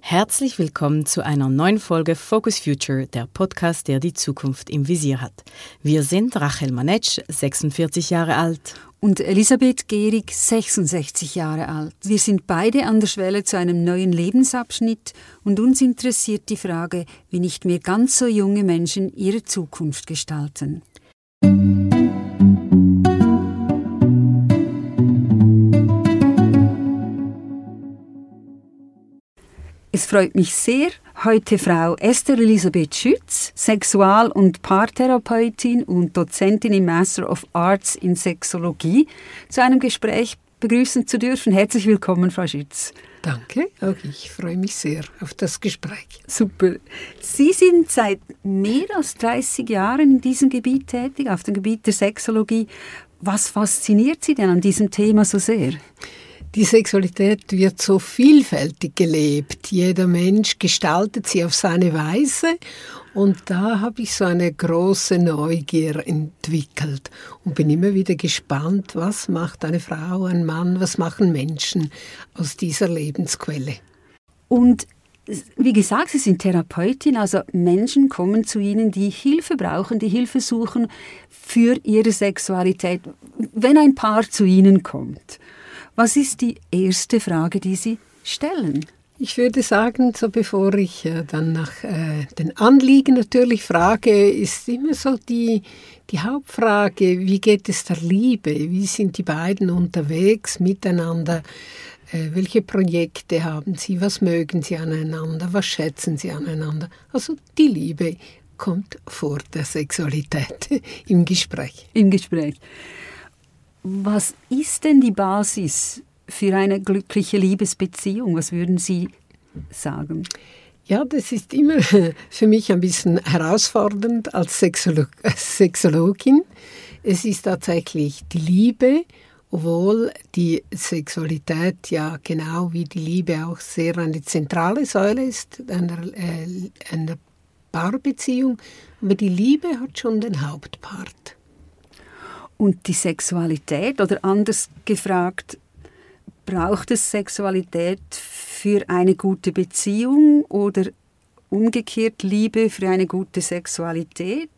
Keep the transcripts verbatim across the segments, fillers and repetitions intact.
Herzlich willkommen zu einer neuen Folge Focus Future, der Podcast, der die Zukunft im Visier hat. Wir sind Rachel Manetsch, sechsundvierzig Jahre alt. Und Elisabeth Gehrig, sechsundsechzig Jahre alt. Wir sind beide an der Schwelle zu einem neuen Lebensabschnitt und uns interessiert die Frage, wie nicht mehr ganz so junge Menschen ihre Zukunft gestalten. Es freut mich sehr, heute Frau Esther Elisabeth Schütz, Sexual- und Paartherapeutin und Dozentin im Master of Arts in Sexologie, zu einem Gespräch begrüßen zu dürfen. Herzlich willkommen, Frau Schütz. Danke, auch ich freue mich sehr auf das Gespräch. Super. Sie sind seit mehr als dreißig Jahren in diesem Gebiet tätig, auf dem Gebiet der Sexologie. Was fasziniert Sie denn an diesem Thema so sehr? Die Sexualität wird so vielfältig gelebt. Jeder Mensch gestaltet sie auf seine Weise. Und da habe ich so eine große Neugier entwickelt und bin immer wieder gespannt, was macht eine Frau, ein Mann, was machen Menschen aus dieser Lebensquelle. Und wie gesagt, Sie sind Therapeutin, also Menschen kommen zu Ihnen, die Hilfe brauchen, die Hilfe suchen für ihre Sexualität. Wenn ein Paar zu Ihnen kommt, was ist die erste Frage, die Sie stellen? Ich würde sagen, so bevor ich äh, dann nach äh, den Anliegen natürlich frage, ist immer so die, die Hauptfrage, wie geht es der Liebe? Wie sind die beiden unterwegs miteinander? Äh, welche Projekte haben sie? Was mögen sie aneinander? Was schätzen sie aneinander? Also die Liebe kommt vor der Sexualität im Gespräch. Im Gespräch. Was ist denn die Basis für eine glückliche Liebesbeziehung? Was würden Sie sagen? Ja, das ist immer für mich ein bisschen herausfordernd als Sexolo- Sexologin. Es ist tatsächlich die Liebe, obwohl die Sexualität ja genau wie die Liebe auch sehr eine zentrale Säule ist einer, äh, einer Paarbeziehung. Aber die Liebe hat schon den Hauptpart. Und die Sexualität, oder anders gefragt, braucht es Sexualität für eine gute Beziehung oder umgekehrt Liebe für eine gute Sexualität?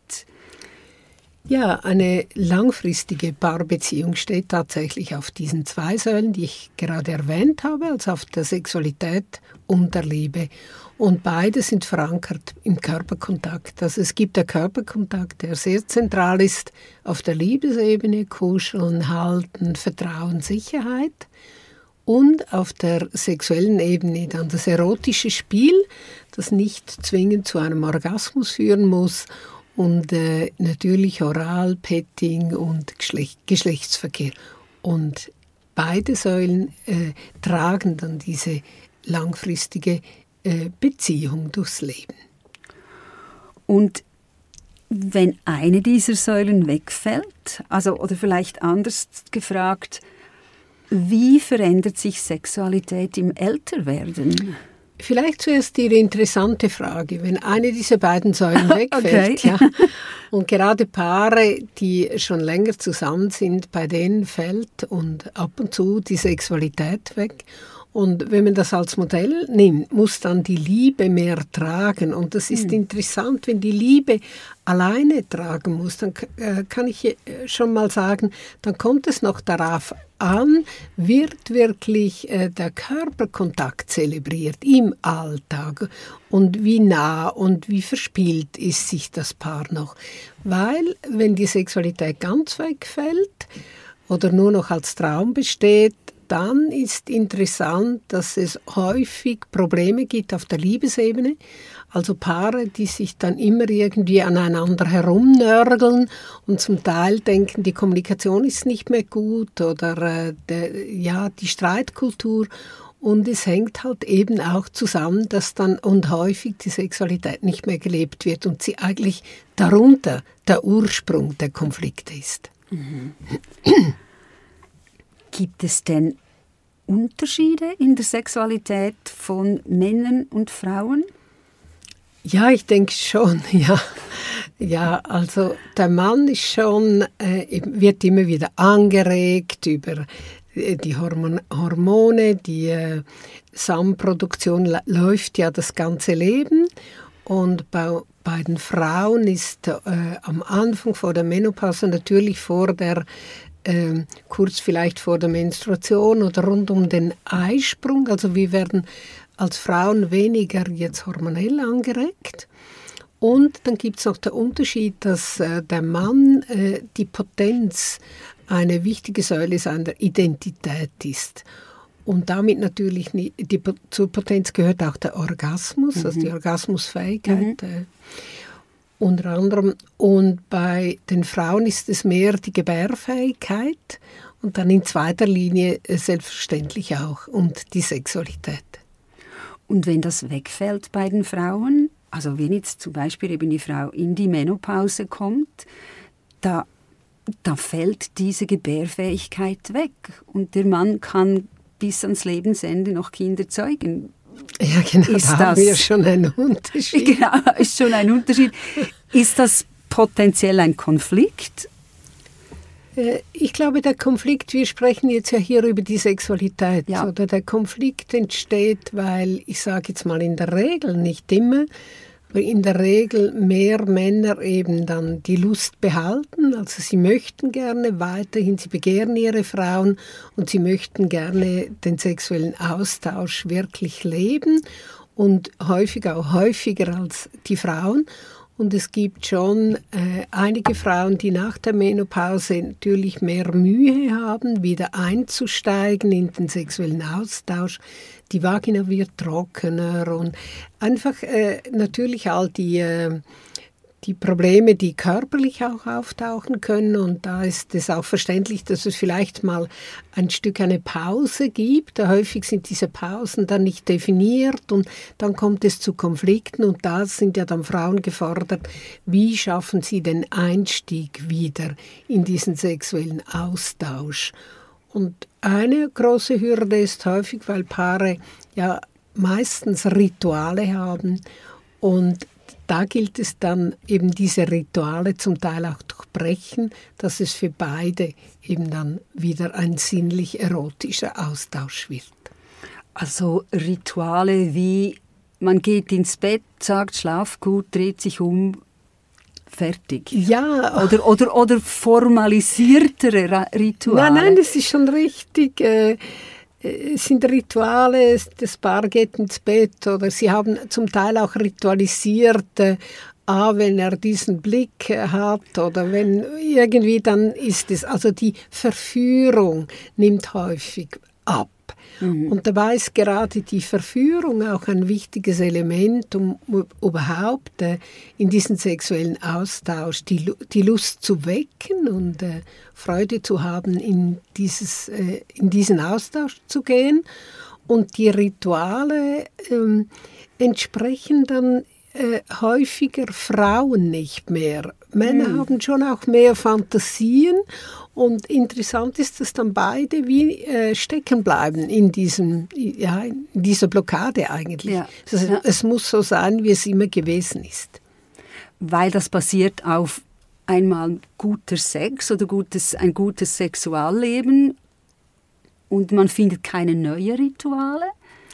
Ja, eine langfristige Paarbeziehung steht tatsächlich auf diesen zwei Säulen, die ich gerade erwähnt habe, also auf der Sexualität und der Liebe. Und beide sind verankert im Körperkontakt. Also es gibt der Körperkontakt, der sehr zentral ist auf der Liebesebene, Kuscheln, Halten, Vertrauen, Sicherheit. Und auf der sexuellen Ebene dann das erotische Spiel, das nicht zwingend zu einem Orgasmus führen muss. Und äh, natürlich Oral, Petting und Geschlecht, Geschlechtsverkehr. Und beide Säulen äh, tragen dann diese langfristige äh, Beziehung durchs Leben. Und wenn eine dieser Säulen wegfällt, also oder vielleicht anders gefragt, wie verändert sich Sexualität im Älterwerden? Vielleicht zuerst Ihre interessante Frage, wenn eine dieser beiden Säulen wegfällt, okay. ja, und gerade Paare, die schon länger zusammen sind, bei denen fällt und ab und zu die Sexualität weg. Und wenn man das als Modell nimmt, muss dann die Liebe mehr tragen. Und das ist mhm. interessant, wenn die Liebe alleine tragen muss, dann äh, kann ich schon mal sagen, dann kommt es noch darauf an, wird wirklich äh, der Körperkontakt zelebriert im Alltag und wie nah und wie verspielt ist sich das Paar noch. Weil wenn die Sexualität ganz wegfällt oder nur noch als Traum besteht, dann ist interessant, dass es häufig Probleme gibt auf der Liebesebene. Also Paare, die sich dann immer irgendwie aneinander herumnörgeln und zum Teil denken, die Kommunikation ist nicht mehr gut oder äh, de, ja, die Streitkultur. Und es hängt halt eben auch zusammen, dass dann und häufig die Sexualität nicht mehr gelebt wird und sie eigentlich darunter der Ursprung der Konflikte ist. Mhm. Gibt es denn Unterschiede in der Sexualität von Männern und Frauen? Ja, ich denke schon, ja. Ja, also der Mann ist schon, äh, wird immer wieder angeregt über die Hormon- Hormone, die, äh, Samenproduktion läuft ja das ganze Leben und bei, bei den Frauen ist äh, am Anfang vor der Menopause, natürlich vor der, äh, kurz vielleicht vor der Menstruation oder rund um den Eisprung, also wir werden als Frauen weniger jetzt hormonell angeregt. Und dann gibt es noch den Unterschied, dass äh, der Mann äh, die Potenz eine wichtige Säule seiner Identität ist. Und damit natürlich nie, die, zur Potenz gehört auch der Orgasmus, mhm. also die Orgasmusfähigkeit mhm. äh, unter anderem. Und bei den Frauen ist es mehr die Gebärfähigkeit und dann in zweiter Linie äh, selbstverständlich auch und die Sexualität. Und wenn das wegfällt bei den Frauen, also wenn jetzt zum Beispiel eben die Frau in die Menopause kommt, da, da fällt diese Gebärfähigkeit weg und der Mann kann bis ans Lebensende noch Kinder zeugen. Ja, genau, ist da das, haben wir schon einen Unterschied. Genau, ist schon ein Unterschied. Ist das potenziell ein Konflikt? Ich glaube, der Konflikt, wir sprechen jetzt ja hier über die Sexualität, ja. oder der Konflikt entsteht, weil, ich sage jetzt mal in der Regel, nicht immer, aber in der Regel mehr Männer eben dann die Lust behalten, also sie möchten gerne weiterhin, sie begehren ihre Frauen und sie möchten gerne den sexuellen Austausch wirklich leben und häufig auch häufiger als die Frauen. Und es gibt schon äh, einige Frauen, die nach der Menopause natürlich mehr Mühe haben, wieder einzusteigen in den sexuellen Austausch. Die Vagina wird trockener und einfach äh, natürlich all die, äh, die Probleme, die körperlich auch auftauchen können. Und da ist es auch verständlich, dass es vielleicht mal ein Stück eine Pause gibt. Häufig sind diese Pausen dann nicht definiert und dann kommt es zu Konflikten. Und da sind ja dann Frauen gefordert, wie schaffen sie den Einstieg wieder in diesen sexuellen Austausch. Und eine große Hürde ist häufig, weil Paare ja meistens Rituale haben und da gilt es dann eben diese Rituale zum Teil auch durchbrechen, dass es für beide eben dann wieder ein sinnlich erotischer Austausch wird. Also Rituale wie man geht ins Bett, sagt Schlaf gut, dreht sich um, fertig. Ja. Oder, oder, oder formalisiertere Rituale. Nein, nein, das ist schon richtig. Äh, Es sind Rituale, das Paar geht ins Bett oder sie haben zum Teil auch ritualisierte, ah, wenn er diesen Blick hat oder wenn irgendwie, dann ist es, also die Verführung nimmt häufig ab. Mhm. Und dabei ist gerade die Verführung auch ein wichtiges Element, um überhaupt äh, in diesen sexuellen Austausch die, die Lust zu wecken und äh, Freude zu haben, in, dieses, äh, in diesen Austausch zu gehen. Und die Rituale äh, entsprechen dann äh, häufiger Frauen nicht mehr. Männer mhm. haben schon auch mehr Fantasien. Und interessant ist, dass dann beide wie äh, stecken bleiben in, diesem, ja, in dieser Blockade eigentlich. Ja. Also, ja. Es muss so sein, wie es immer gewesen ist. Weil das basiert auf einmal guter Sex oder gutes, ein gutes Sexualleben und man findet keine neuen Rituale?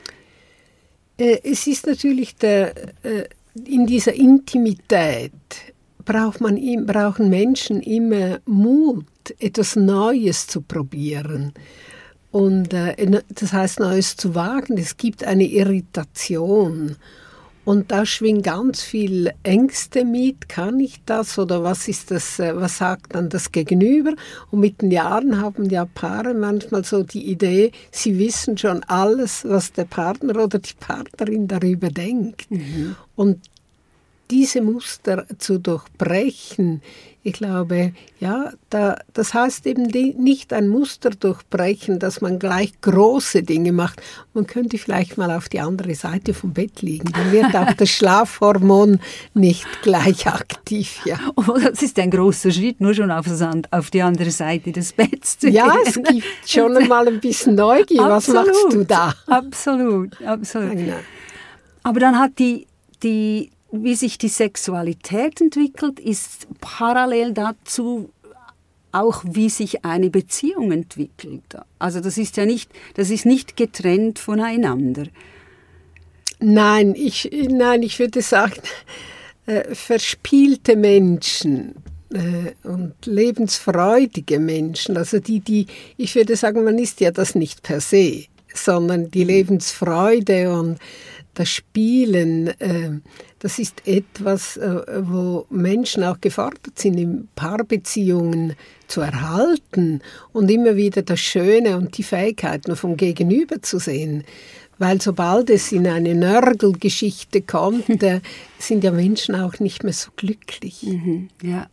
Äh, es ist natürlich der, äh, in dieser Intimität braucht man, brauchen Menschen immer Mut, etwas Neues zu probieren. Und äh, das heißt, Neues zu wagen. Es gibt eine Irritation. Und da schwingt ganz viel Ängste mit. Kann ich das? Oder was ist das, äh, was sagt dann das Gegenüber? Und mit den Jahren haben ja Paare manchmal so die Idee, sie wissen schon alles, was der Partner oder die Partnerin darüber denkt. Mhm. Und diese Muster zu durchbrechen, ich glaube, ja, da, das heißt eben die, nicht ein Muster durchbrechen, dass man gleich große Dinge macht. Man könnte vielleicht mal auf die andere Seite vom Bett liegen. Dann wird auch das Schlafhormon nicht gleich aktiv. Ja. Oh, das ist ein großer Schritt, nur schon auf, das, auf die andere Seite des Betts zu ja, gehen. Ja, es gibt schon einmal ein bisschen Neugier. Was absolut, machst du da? Absolut, absolut. Ja, genau. Aber dann hat die, die wie sich die Sexualität entwickelt, ist parallel dazu auch, wie sich eine Beziehung entwickelt. Also das ist ja nicht, das ist nicht getrennt voneinander. Nein, ich, nein, ich würde sagen, äh, verspielte Menschen äh, und lebensfreudige Menschen, also die, die, ich würde sagen, man ist ja das nicht per se, sondern die Lebensfreude und das Spielen, äh, das ist etwas, äh, wo Menschen auch gefordert sind, in Paarbeziehungen zu erhalten und immer wieder das Schöne und die Fähigkeiten vom Gegenüber zu sehen. Weil sobald es in eine Nörgelgeschichte kommt, äh, sind ja Menschen auch nicht mehr so glücklich. Mhm, ja.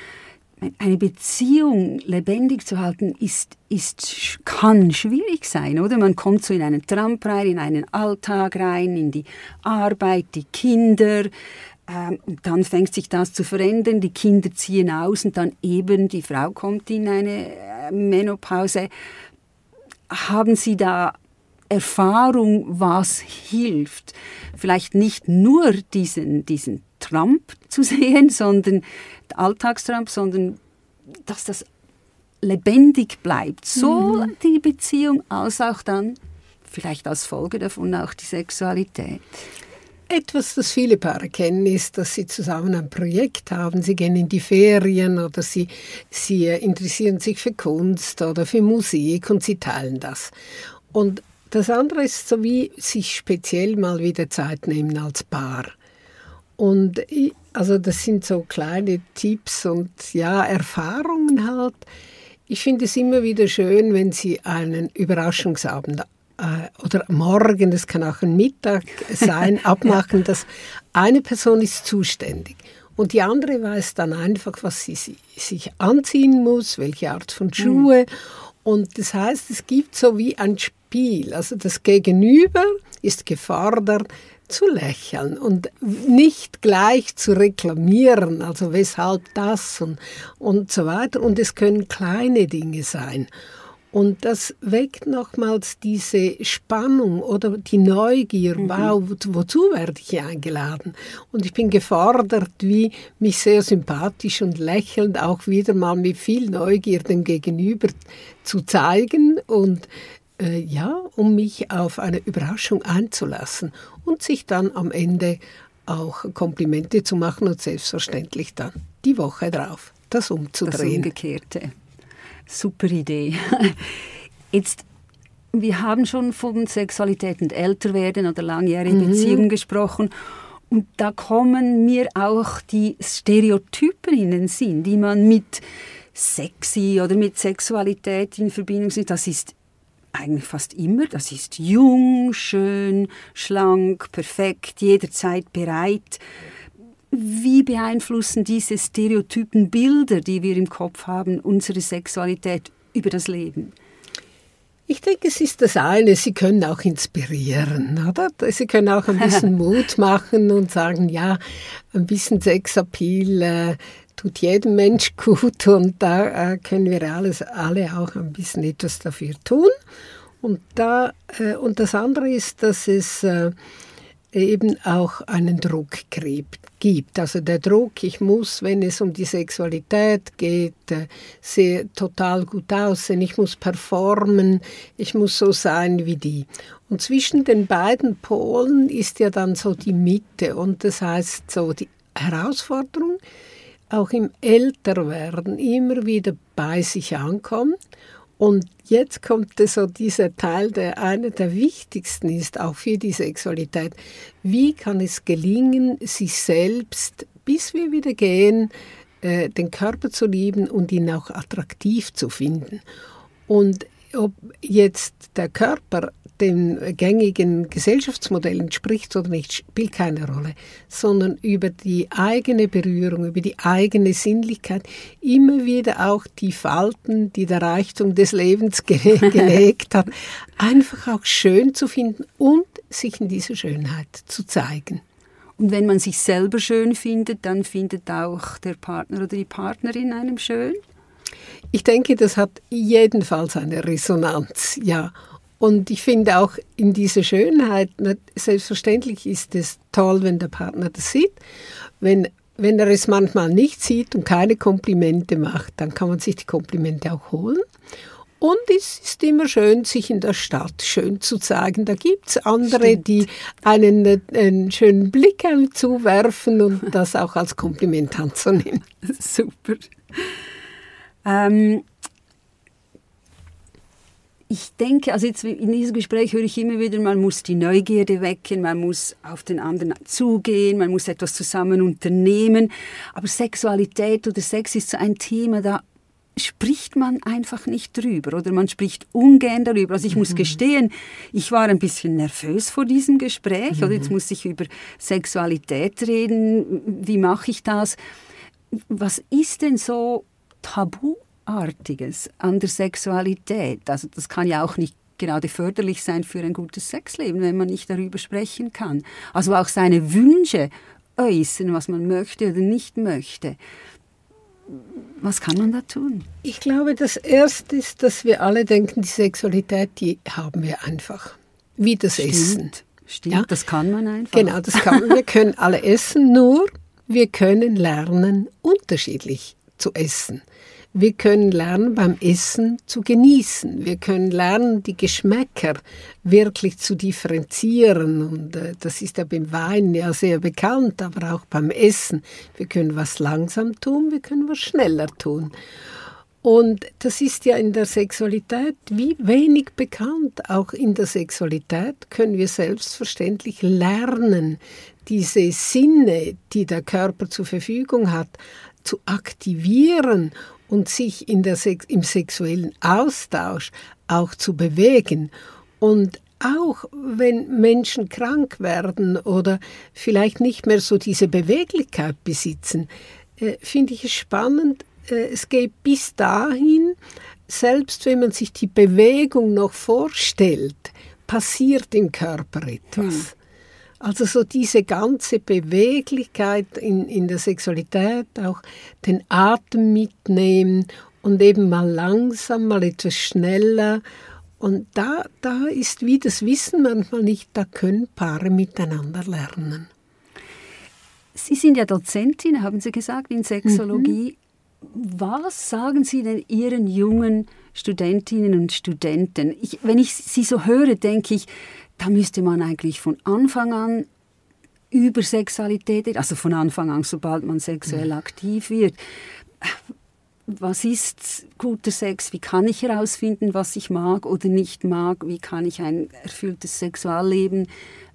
Eine Beziehung lebendig zu halten, ist, ist, kann schwierig sein, oder? Man kommt so in einen Tramp rein, in einen Alltag rein, in die Arbeit, die Kinder. Ähm, und dann fängt sich das zu verändern, die Kinder ziehen aus und dann eben die Frau kommt in eine Menopause. Haben Sie da Erfahrung, was hilft? Vielleicht nicht nur diesen, diesen Trump zu sehen, sondern Alltagstrump, sondern dass das lebendig bleibt. So mhm. die Beziehung als auch dann, vielleicht als Folge davon auch die Sexualität. Etwas, das viele Paare kennen, ist, dass sie zusammen ein Projekt haben. Sie gehen in die Ferien oder sie, sie interessieren sich für Kunst oder für Musik und sie teilen das. Und das andere ist so wie sich speziell mal wieder Zeit nehmen als Paar. Und ich, also das sind so kleine Tipps und ja, Erfahrungen halt. Ich finde es immer wieder schön, wenn Sie einen Überraschungsabend äh, oder morgen, das kann auch ein Mittag sein, abmachen, dass eine Person ist zuständig. Und die andere weiß dann einfach, was sie sich anziehen muss, welche Art von Schuhe. Mhm. Und das heißt, es gibt so wie ein Spiel. Also das Gegenüber ist gefordert, zu lächeln und nicht gleich zu reklamieren, also weshalb das und, und so weiter. Und es können kleine Dinge sein. Und das weckt nochmals diese Spannung oder die Neugier, mhm. wow, wo, wozu werde ich eingeladen? Und ich bin gefordert, wie mich sehr sympathisch und lächelnd auch wieder mal mit viel Neugier dem Gegenüber zu zeigen und äh, ja, um mich auf eine Überraschung einzulassen und sich dann am Ende auch Komplimente zu machen und selbstverständlich dann die Woche drauf das umzudrehen. Das Umgekehrte. Super Idee. Jetzt, wir haben schon von Sexualität und Älterwerden oder langjährige mhm. Beziehungen gesprochen. Und da kommen mir auch die Stereotypen in den Sinn, die man mit sexy oder mit Sexualität in Verbindung sieht. Das ist eigentlich fast immer, das ist jung, schön, schlank, perfekt, jederzeit bereit. Wie beeinflussen diese Stereotypen Bilder, die wir im Kopf haben, unsere Sexualität über das Leben? Ich denke, es ist das eine, sie können auch inspirieren, oder? Sie können auch ein bisschen Mut machen und sagen, ja, ein bisschen Sexappeal äh, tut jedem Mensch gut und da äh, können wir alles, alle auch ein bisschen etwas dafür tun. Und, da, äh, und das andere ist, dass es äh, eben auch einen Druck gibt. Also der Druck, ich muss, wenn es um die Sexualität geht, äh, sehr total gut aussehen, ich muss performen, ich muss so sein wie die. Und zwischen den beiden Polen ist ja dann so die Mitte und das heißt so die Herausforderung, auch im Älterwerden immer wieder bei sich ankommen. Und jetzt kommt so dieser Teil, der einer der wichtigsten ist, auch für die Sexualität. Wie kann es gelingen, sich selbst, bis wir wieder gehen, äh, den Körper zu lieben und ihn auch attraktiv zu finden? Und ob jetzt der Körper dem gängigen Gesellschaftsmodell entspricht oder nicht, spielt keine Rolle, sondern über die eigene Berührung, über die eigene Sinnlichkeit immer wieder auch die Falten, die der Reichtum des Lebens ge- gelegt hat, einfach auch schön zu finden und sich in dieser Schönheit zu zeigen. Und wenn man sich selber schön findet, dann findet auch der Partner oder die Partnerin einem schön? Ich denke, das hat jedenfalls eine Resonanz, ja. Und ich finde auch in dieser Schönheit, selbstverständlich ist es toll, wenn der Partner das sieht, wenn wenn er es manchmal nicht sieht und keine Komplimente macht, dann kann man sich die Komplimente auch holen. Und es ist immer schön, sich in der Stadt schön zu zeigen. Da gibt es andere, Stimmt. die einen, einen schönen Blick zuwerfen und das auch als Kompliment anzunehmen. Super. Ähm, ich denke, also jetzt in diesem Gespräch höre ich immer wieder, man muss die Neugierde wecken, man muss auf den anderen zugehen, man muss etwas zusammen unternehmen. Aber Sexualität oder Sex ist so ein Thema, da spricht man einfach nicht drüber oder man spricht ungern darüber. Also ich mhm. muss gestehen, ich war ein bisschen nervös vor diesem Gespräch. Mhm. Oder jetzt muss ich über Sexualität reden. Wie mache ich das? Was ist denn so Tabuartiges an der Sexualität? Also das kann ja auch nicht gerade förderlich sein für ein gutes Sexleben, wenn man nicht darüber sprechen kann. Also auch seine Wünsche äußern, was man möchte oder nicht möchte. Was kann man da tun? Ich glaube, das Erste ist, dass wir alle denken, die Sexualität, die haben wir einfach. Wie das Stimmt. Essen. Stimmt, ja? Das kann man einfach. Genau, das kann man. Wir können alle essen, nur wir können lernen, unterschiedlich zu essen. Wir können lernen, beim Essen zu genießen. Wir können lernen, die Geschmäcker wirklich zu differenzieren. Und äh, das ist ja beim Wein ja sehr bekannt, aber auch beim Essen. Wir können was langsam tun, wir können was schneller tun. Und das ist ja in der Sexualität wie wenig bekannt. Auch in der Sexualität können wir selbstverständlich lernen, diese Sinne, die der Körper zur Verfügung hat, zu aktivieren und sich in der Sex- im sexuellen Austausch auch zu bewegen. Und auch wenn Menschen krank werden oder vielleicht nicht mehr so diese Beweglichkeit besitzen, äh, finde ich es spannend, äh, es geht bis dahin, selbst wenn man sich die Bewegung noch vorstellt, passiert im Körper etwas. Hm. Also so diese ganze Beweglichkeit in, in der Sexualität, auch den Atem mitnehmen und eben mal langsam, mal etwas schneller. Und da, da ist wie das Wissen manchmal nicht, da können Paare miteinander lernen. Sie sind ja Dozentin, haben Sie gesagt, in Sexologie. Mhm. Was sagen Sie denn Ihren jungen Studentinnen und Studenten? Ich, wenn ich Sie so höre, denke ich, da müsste man eigentlich von Anfang an über Sexualität reden, also von Anfang an, sobald man sexuell aktiv wird. Was ist guter Sex? Wie kann ich herausfinden, was ich mag oder nicht mag? Wie kann ich ein erfülltes Sexualleben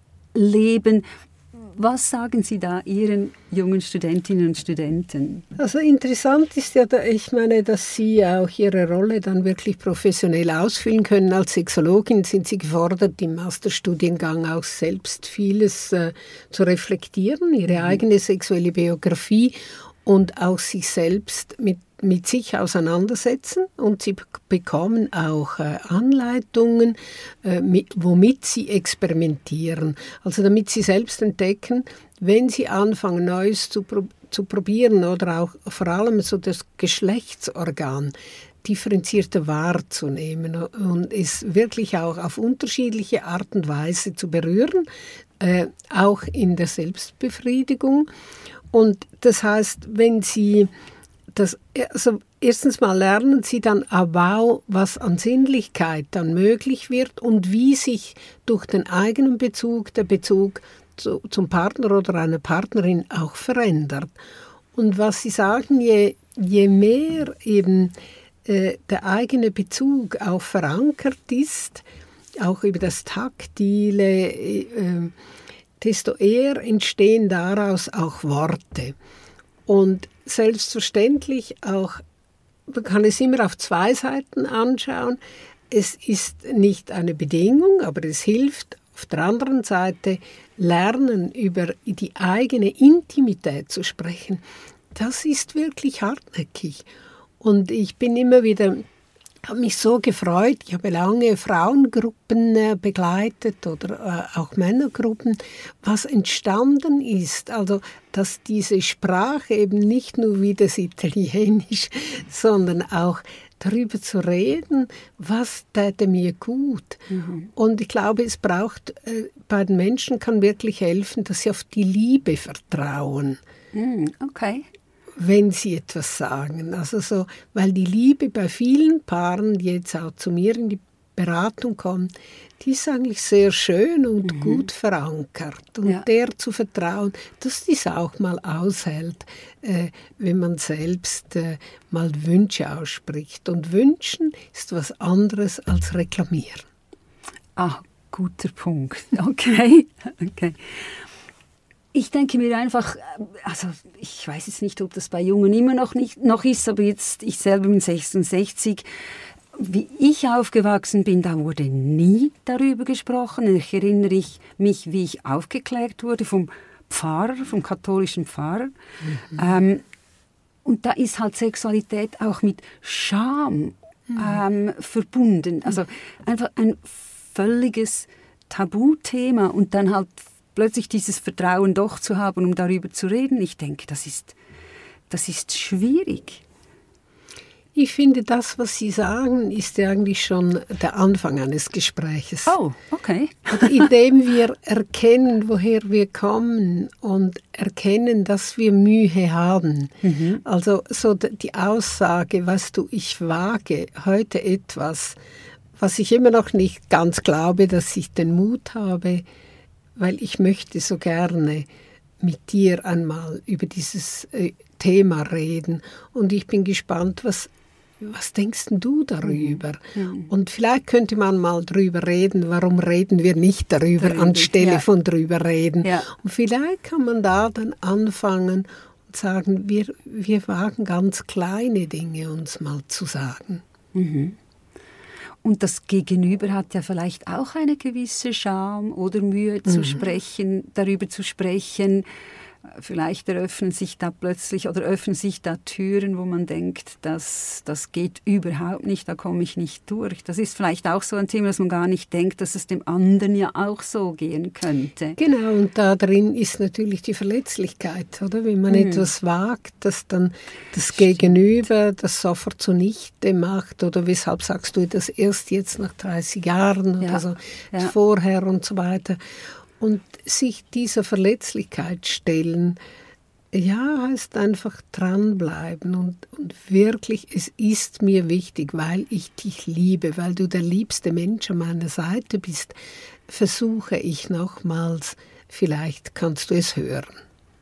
leben? Was sagen Sie da Ihren jungen Studentinnen und Studenten? Also interessant ist ja, ich meine, dass Sie auch Ihre Rolle dann wirklich professionell ausfüllen können. Als Sexologin sind Sie gefordert, im Masterstudiengang auch selbst vieles äh, zu reflektieren, Ihre mhm. eigene sexuelle Biografie und auch sich selbst mit mit sich auseinandersetzen und sie bekommen auch äh, Anleitungen, äh, mit, womit sie experimentieren. Also damit sie selbst entdecken, wenn sie anfangen, Neues zu, pro- zu probieren oder auch vor allem so das Geschlechtsorgan differenzierter wahrzunehmen und es wirklich auch auf unterschiedliche Art und Weise zu berühren, äh, auch in der Selbstbefriedigung. Und das heißt, wenn sie Das, also erstens mal lernen sie dann auch, was an Sinnlichkeit dann möglich wird und wie sich durch den eigenen Bezug der Bezug zu, zum Partner oder einer Partnerin auch verändert. Und was sie sagen, je, je mehr eben äh, der eigene Bezug auch verankert ist, auch über das Taktile, äh, desto eher entstehen daraus auch Worte. Und selbstverständlich auch, man kann es immer auf zwei Seiten anschauen. Es ist nicht eine Bedingung, aber es hilft auf der anderen Seite, lernen, über die eigene Intimität zu sprechen. Das ist wirklich hartnäckig. Und ich bin immer wieder, habe mich so gefreut, ich habe lange Frauengruppen äh, begleitet oder äh, auch Männergruppen, was entstanden ist, also dass diese Sprache eben nicht nur wie das Italienisch, sondern auch darüber zu reden, was täte mir gut. Mhm. Und ich glaube, es braucht, äh, bei den Menschen kann wirklich helfen, dass sie auf die Liebe vertrauen. Mhm. Okay. Wenn sie etwas sagen. Also so, weil die Liebe bei vielen Paaren, die jetzt auch zu mir in die Beratung kommen, die ist eigentlich sehr schön und mhm. gut verankert. Und ja. der zu vertrauen, dass dies auch mal aushält, äh, wenn man selbst äh, mal Wünsche ausspricht. Und wünschen ist was anderes als reklamieren. Ah, guter Punkt. Okay. okay. Ich denke mir einfach, also ich weiß jetzt nicht, ob das bei Jungen immer noch, nicht, noch ist, aber jetzt, ich selber bin sechsundsechzig, wie ich aufgewachsen bin, da wurde nie darüber gesprochen. Ich erinnere ich mich, wie ich aufgeklärt wurde vom Pfarrer, vom katholischen Pfarrer. Mhm. Ähm, und da ist halt Sexualität auch mit Scham mhm. ähm, verbunden. Also einfach ein völliges Tabuthema und dann halt plötzlich dieses Vertrauen doch zu haben, um darüber zu reden. Ich denke, das ist, das ist schwierig. Ich finde, das, was Sie sagen, ist ja eigentlich schon der Anfang eines Gespräches. Oh, okay. Indem wir erkennen, woher wir kommen und erkennen, dass wir Mühe haben. Mhm. Also so die Aussage, weißt du, ich wage heute etwas, was ich immer noch nicht ganz glaube, dass ich den Mut habe, weil ich möchte so gerne mit dir einmal über dieses äh, Thema reden. Und ich bin gespannt, was, was denkst du darüber? Mhm. Und vielleicht könnte man mal drüber reden, warum reden wir nicht darüber, darüber anstelle ja. von drüber reden. Ja. Und vielleicht kann man da dann anfangen und sagen, wir, wir wagen ganz kleine Dinge uns mal zu sagen. Mhm. Und das Gegenüber hat ja vielleicht auch eine gewisse Scham oder Mühe zu mhm. sprechen, darüber zu sprechen. Vielleicht eröffnen sich da plötzlich oder öffnen sich da Türen, wo man denkt, das, das geht überhaupt nicht, da komme ich nicht durch. Das ist vielleicht auch so ein Thema, dass man gar nicht denkt, dass es dem anderen ja auch so gehen könnte. Genau, und da drin ist natürlich die Verletzlichkeit, oder? Wenn man mhm. etwas wagt, das dann das Stimmt. Gegenüber das sofort zunichte macht, oder weshalb sagst du das erst jetzt nach dreißig Jahren oder ja. so, ja. vorher und so weiter. Und sich dieser Verletzlichkeit stellen, ja, heißt einfach dranbleiben und, und wirklich, es ist mir wichtig, weil ich dich liebe, weil du der liebste Mensch an meiner Seite bist, versuche ich nochmals, vielleicht kannst du es hören.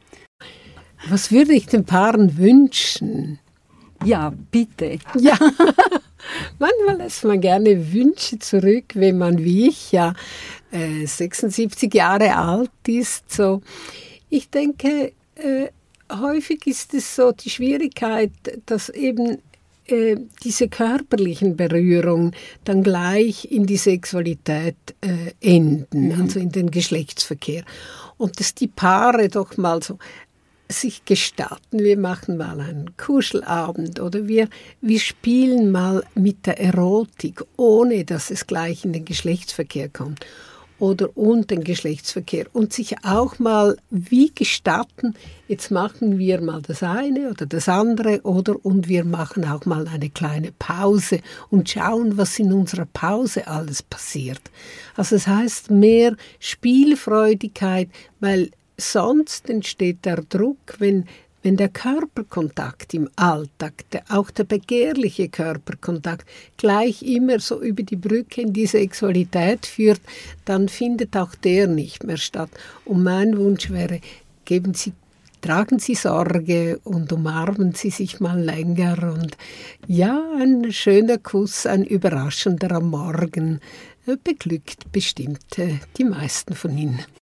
Was würde ich den Paaren wünschen? Ja, bitte. Ja, manchmal lässt man gerne Wünsche zurück, wenn man wie ich ja äh, sechsundsiebzig Jahre alt ist. So. Ich denke, äh, häufig ist es so die Schwierigkeit, dass eben äh, diese körperlichen Berührungen dann gleich in die Sexualität äh, enden, mhm. also in den Geschlechtsverkehr. Und dass die Paare doch mal so sich gestatten, wir machen mal einen Kuschelabend oder wir, wir spielen mal mit der Erotik, ohne dass es gleich in den Geschlechtsverkehr kommt oder und den Geschlechtsverkehr und sich auch mal wie gestatten, jetzt machen wir mal das eine oder das andere oder und wir machen auch mal eine kleine Pause und schauen, was in unserer Pause alles passiert. Also das heißt mehr Spielfreudigkeit, weil sonst entsteht der Druck, wenn, wenn der Körperkontakt im Alltag, der, auch der begehrliche Körperkontakt, gleich immer so über die Brücke in die Sexualität führt, dann findet auch der nicht mehr statt. Und mein Wunsch wäre, geben Sie, tragen Sie Sorge und umarmen Sie sich mal länger. Und ja, ein schöner Kuss, ein überraschender am Morgen, beglückt bestimmt die meisten von Ihnen.